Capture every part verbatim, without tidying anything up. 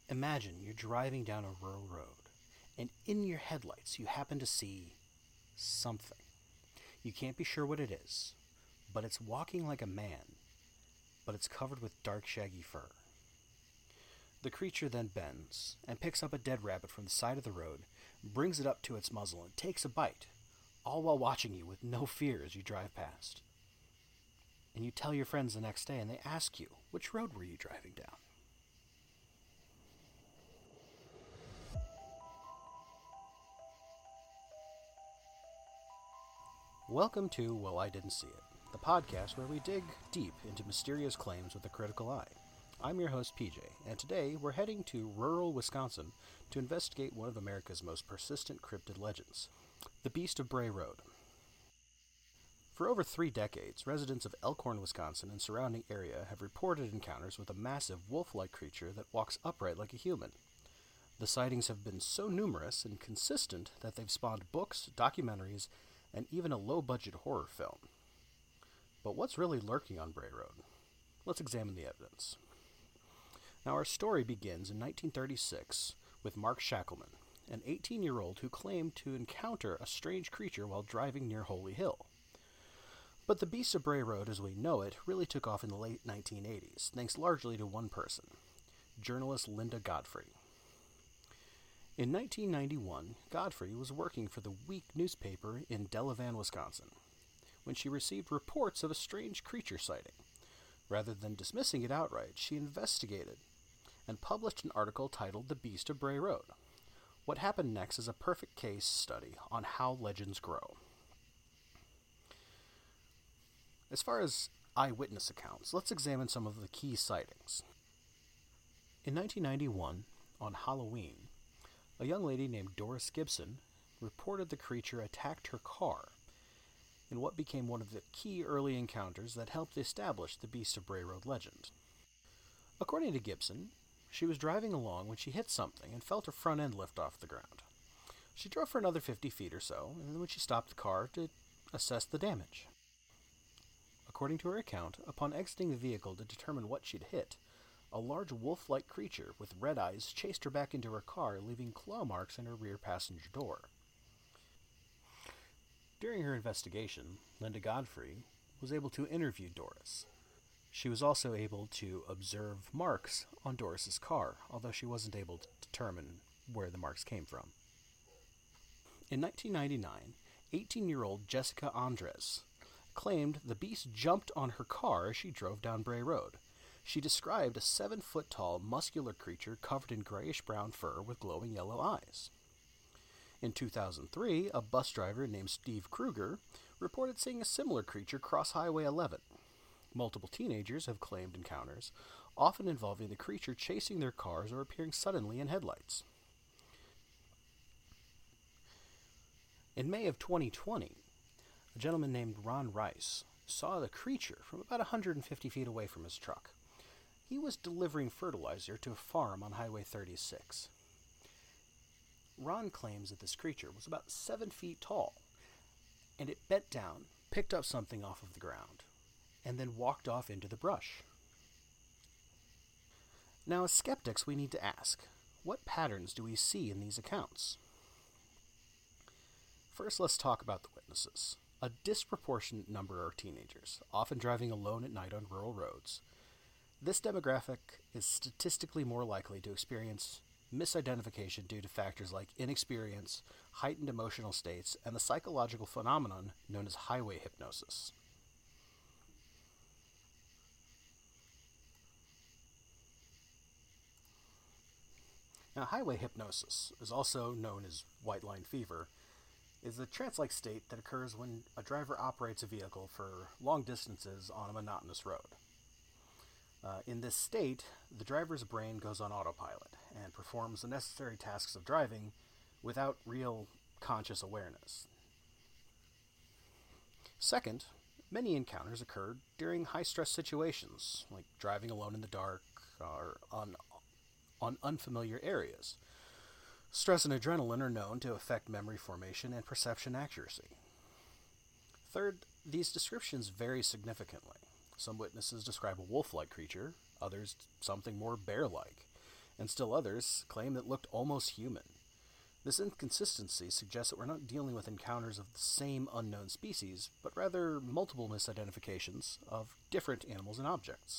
Imagine you're driving down a rural road, and in your headlights you happen to see something. You can't be sure what it is, but it's walking like a man, but it's covered with dark, shaggy fur. The creature then bends and picks up a dead rabbit from the side of the road, brings it up to its muzzle, and takes a bite, all while watching you with no fear as you drive past. And you tell your friends the next day, and they ask you, which road were you driving down? Welcome to Well, I Didn't See It, the podcast where we dig deep into mysterious claims with a critical eye. I'm your host, P J, and today we're heading to rural Wisconsin to investigate one of America's most persistent cryptid legends, the Beast of Bray Road. For over three decades, residents of Elkhorn, Wisconsin and surrounding area have reported encounters with a massive wolf-like creature that walks upright like a human. The sightings have been so numerous and consistent that they've spawned books, documentaries, and even a low-budget horror film. But what's really lurking on Bray Road? Let's examine the evidence. Now, our story begins in nineteen thirty-six with Mark Shackleman, an eighteen-year-old who claimed to encounter a strange creature while driving near Holy Hill. But the Beast of Bray Road as we know it really took off in the late nineteen eighties, thanks largely to one person, journalist Linda Godfrey. In nineteen ninety-one, Godfrey was working for the Week newspaper in Delavan, Wisconsin, when she received reports of a strange creature sighting. Rather than dismissing it outright, she investigated and published an article titled The Beast of Bray Road. What happened next is a perfect case study on how legends grow. As far as eyewitness accounts, let's examine some of the key sightings. In nineteen ninety-one, on Halloween, a young lady named Doris Gibson reported the creature attacked her car in what became one of the key early encounters that helped establish the Beast of Bray Road legend. According to Gibson, she was driving along when she hit something and felt her front end lift off the ground. She drove for another fifty feet or so, and then when she stopped the car to assess the damage. According to her account, upon exiting the vehicle to determine what she'd hit, a large wolf-like creature with red eyes chased her back into her car, leaving claw marks in her rear passenger door. During her investigation, Linda Godfrey was able to interview Doris. She was also able to observe marks on Doris's car, although she wasn't able to determine where the marks came from. In nineteen ninety-nine, eighteen-year-old Jessica Andres claimed the beast jumped on her car as she drove down Bray Road. She described a seven-foot-tall, muscular creature covered in grayish-brown fur with glowing yellow eyes. In two thousand three, a bus driver named Steve Kruger reported seeing a similar creature cross Highway eleven. Multiple teenagers have claimed encounters, often involving the creature chasing their cars or appearing suddenly in headlights. In May of twenty twenty, a gentleman named Ron Rice saw the creature from about one hundred fifty feet away from his truck. He was delivering fertilizer to a farm on Highway thirty-six. Ron claims that this creature was about seven feet tall, and it bent down, picked up something off of the ground, and then walked off into the brush. Now, as skeptics, we need to ask, what patterns do we see in these accounts? First, let's talk about the witnesses. A disproportionate number are teenagers, often driving alone at night on rural roads. This demographic is statistically more likely to experience misidentification due to factors like inexperience, heightened emotional states, and the psychological phenomenon known as highway hypnosis. Now, highway hypnosis is also known as white line fever, is a trance-like state that occurs when a driver operates a vehicle for long distances on a monotonous road. Uh, in this state, the driver's brain goes on autopilot and performs the necessary tasks of driving without real conscious awareness. Second, many encounters occur during high-stress situations, like driving alone in the dark or on, on unfamiliar areas. Stress and adrenaline are known to affect memory formation and perception accuracy. Third, these descriptions vary significantly. Some witnesses describe a wolf-like creature, others something more bear-like, and still others claim that it looked almost human. This inconsistency suggests that we're not dealing with encounters of the same unknown species, but rather multiple misidentifications of different animals and objects.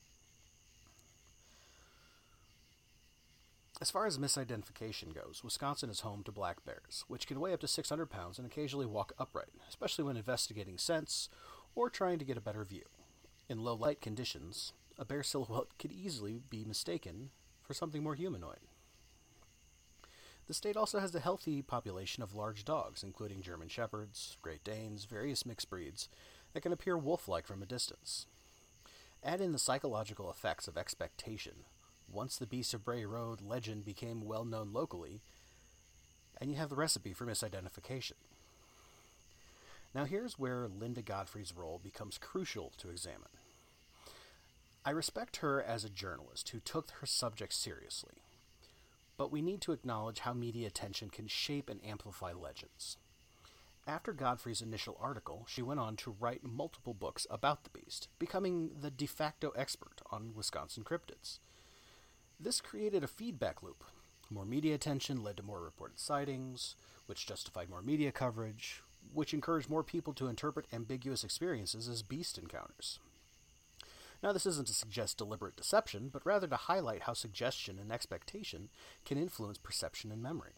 As far as misidentification goes, Wisconsin is home to black bears, which can weigh up to six hundred pounds and occasionally walk upright, especially when investigating scents or trying to get a better view. In low light conditions, a bear silhouette could easily be mistaken for something more humanoid. The state also has a healthy population of large dogs, including German Shepherds, Great Danes, various mixed breeds, that can appear wolf-like from a distance. Add in the psychological effects of expectation. Once the Beast of Bray Road legend became well known locally, and you have the recipe for misidentification. Now here's where Linda Godfrey's role becomes crucial to examine. I respect her as a journalist who took her subject seriously, but we need to acknowledge how media attention can shape and amplify legends. After Godfrey's initial article, she went on to write multiple books about the beast, becoming the de facto expert on Wisconsin cryptids. This created a feedback loop. More media attention led to more reported sightings, which justified more media coverage, which encouraged more people to interpret ambiguous experiences as beast encounters. Now, this isn't to suggest deliberate deception, but rather to highlight how suggestion and expectation can influence perception and memory.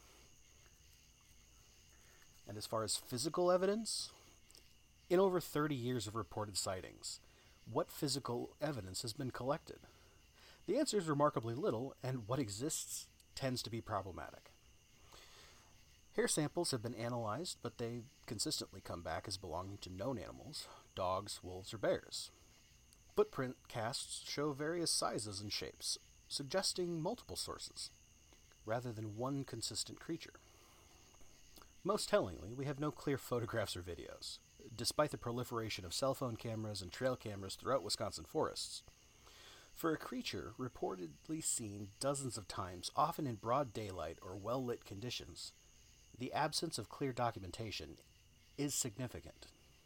And as far as physical evidence, in over thirty years of reported sightings, what physical evidence has been collected? The answer is remarkably little, and what exists tends to be problematic. Hair samples have been analyzed, but they consistently come back as belonging to known animals, dogs, wolves, or bears. Footprint casts show various sizes and shapes, suggesting multiple sources, rather than one consistent creature. Most tellingly, we have no clear photographs or videos, despite the proliferation of cell phone cameras and trail cameras throughout Wisconsin forests. For a creature reportedly seen dozens of times, often in broad daylight or well-lit conditions, the absence of clear documentation is significant.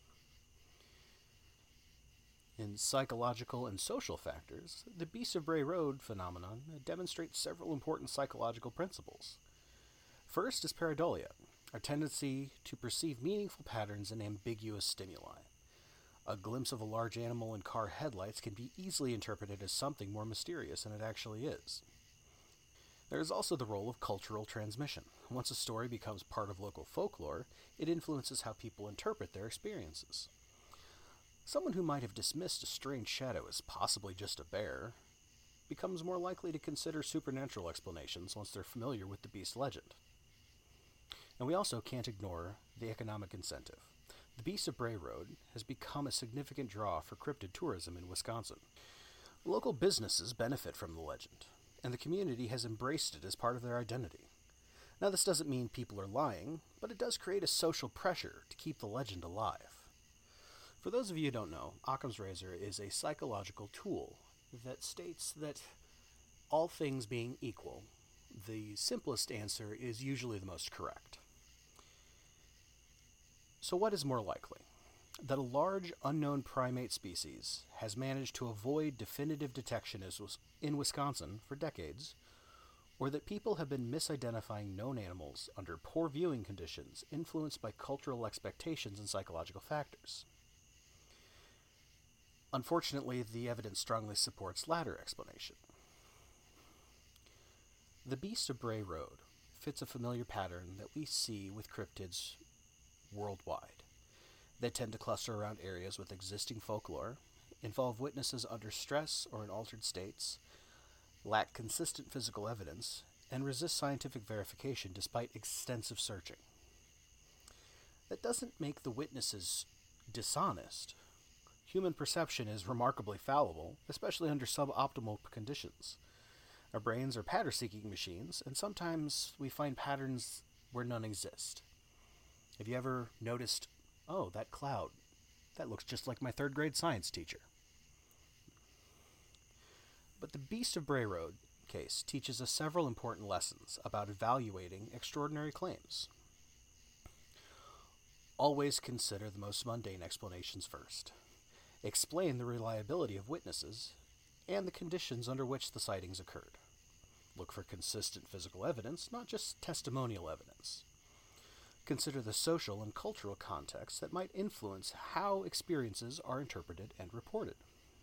In psychological and social factors, the Beast of Bray Road phenomenon demonstrates several important psychological principles. First is pareidolia, a tendency to perceive meaningful patterns in ambiguous stimuli. A glimpse of a large animal in car headlights can be easily interpreted as something more mysterious than it actually is. There is also the role of cultural transmission. Once a story becomes part of local folklore, it influences how people interpret their experiences. Someone who might have dismissed a strange shadow as possibly just a bear becomes more likely to consider supernatural explanations once they're familiar with the beast legend. And we also can't ignore the economic incentive. The Beast of Bray Road has become a significant draw for cryptid tourism in Wisconsin. Local businesses benefit from the legend, and the community has embraced it as part of their identity. Now, this doesn't mean people are lying, but it does create a social pressure to keep the legend alive. For those of you who don't know, Occam's razor is a psychological tool that states that all things being equal, the simplest answer is usually the most correct. So what is more likely? That a large unknown primate species has managed to avoid definitive detection in Wisconsin for decades, or that people have been misidentifying known animals under poor viewing conditions influenced by cultural expectations and psychological factors. Unfortunately, the evidence strongly supports latter explanation. The Beast of Bray Road fits a familiar pattern that we see with cryptids worldwide. They tend to cluster around areas with existing folklore, involve witnesses under stress or in altered states, lack consistent physical evidence, and resist scientific verification despite extensive searching. That doesn't make the witnesses dishonest. Human perception is remarkably fallible, especially under suboptimal conditions. Our brains are pattern-seeking machines, and sometimes we find patterns where none exist. Have you ever noticed, oh, that cloud, that looks just like my third grade science teacher? But the Beast of Bray Road case teaches us several important lessons about evaluating extraordinary claims. Always consider the most mundane explanations first. Explain the reliability of witnesses and the conditions under which the sightings occurred. Look for consistent physical evidence, not just testimonial evidence. Consider the social and cultural context that might influence how experiences are interpreted and reported.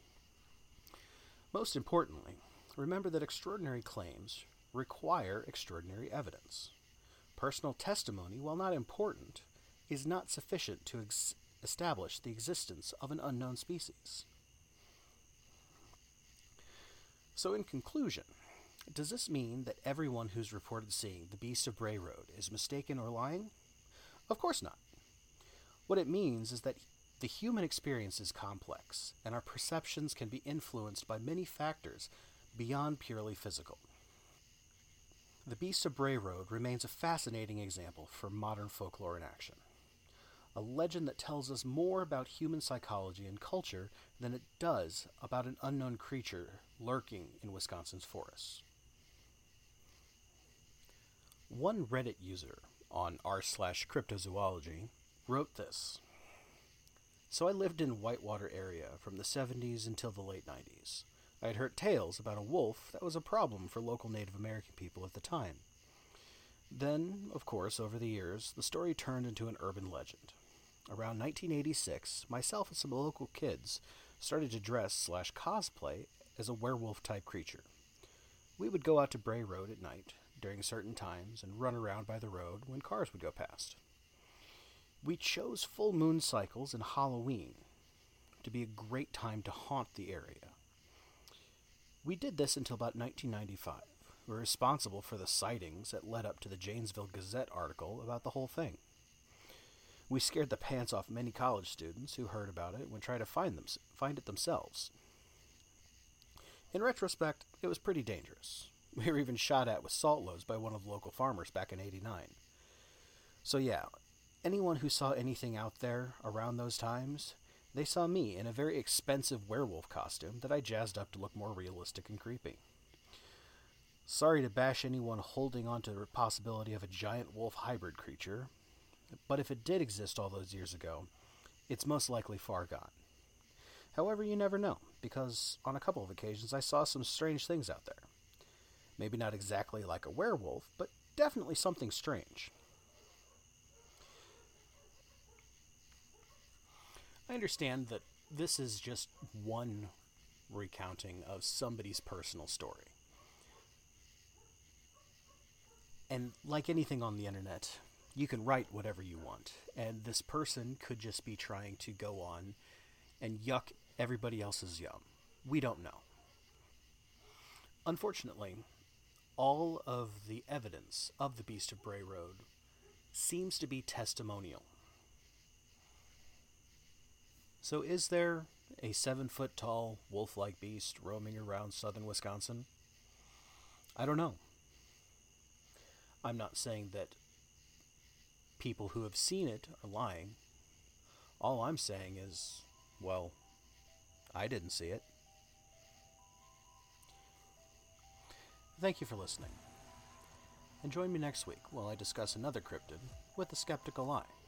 Most importantly, remember that extraordinary claims require extraordinary evidence. Personal testimony, while not important, is not sufficient to ex- establish the existence of an unknown species. So in conclusion, does this mean that everyone who's reported seeing the Beast of Bray Road is mistaken or lying? Of course not. What it means is that the human experience is complex, and our perceptions can be influenced by many factors beyond purely physical. The Beast of Bray Road remains a fascinating example for modern folklore in action. A legend that tells us more about human psychology and culture than it does about an unknown creature lurking in Wisconsin's forests. One Reddit user on r slash cryptozoology wrote this. So I lived in Whitewater area from the seventies until the late nineties. I had heard tales about a wolf that was a problem for local Native American people at the time. Then, of course, over the years, the story turned into an urban legend. Around nineteen eighty-six, myself and some local kids started to dress slash cosplay as a werewolf-type creature. We would go out to Bray Road at night during certain times and run around by the road when cars would go past. We chose full moon cycles and Halloween to be a great time to haunt the area. We did this until about nineteen ninety-five. We were responsible for the sightings that led up to the Janesville Gazette article about the whole thing. We scared the pants off many college students who heard about it and would try to find them, find it themselves. In retrospect, it was pretty dangerous. We were even shot at with salt loads by one of the local farmers back in eighty-nine. So yeah, anyone who saw anything out there around those times, they saw me in a very expensive werewolf costume that I jazzed up to look more realistic and creepy. Sorry to bash anyone holding on to the possibility of a giant wolf hybrid creature, but if it did exist all those years ago, it's most likely far gone. However, you never know, because on a couple of occasions I saw some strange things out there. Maybe not exactly like a werewolf, but definitely something strange. I understand that this is just one recounting of somebody's personal story. And like anything on the internet, you can write whatever you want, and this person could just be trying to go on and yuck everybody else's yum. We don't know. Unfortunately, all of the evidence of the Beast of Bray Road seems to be testimonial. So is there a seven-foot-tall, wolf-like beast roaming around southern Wisconsin? I don't know. I'm not saying that people who have seen it are lying. All I'm saying is, well, I didn't see it. Thank you for listening. And join me next week while I discuss another cryptid with a skeptical eye.